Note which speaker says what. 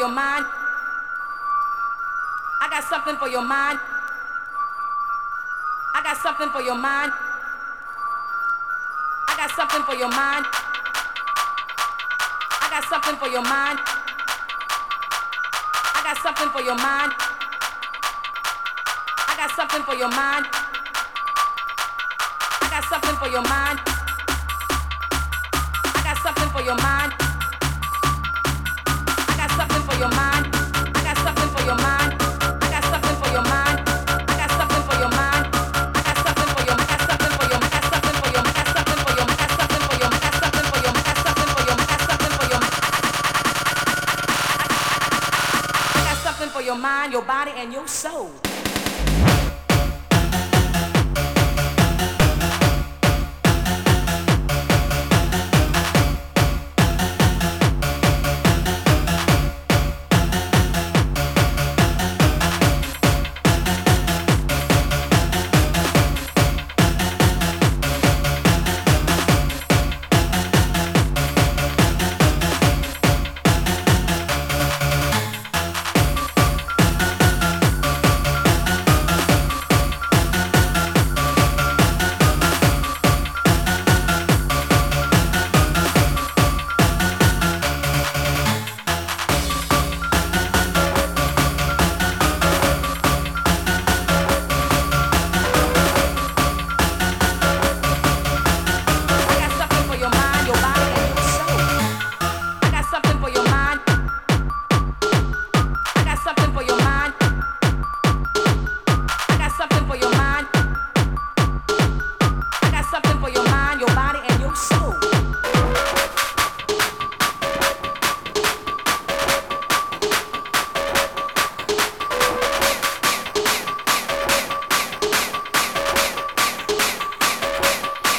Speaker 1: your mind. I got something for your mind. I got something for your mind. I got something for your mind. I got something for your mind. I got something for your mind. I got something for your mind. I got something for your mind. I got something for your mind. I got something for your mind. I got something for your mind. I got something for your mind. I got something for your mind. I got something for your. I got something for your. I got something for your. I got something for your. I got something for your. I got something for your. I got something for your. I got something for your. I got something for your mind, your body, and your soul.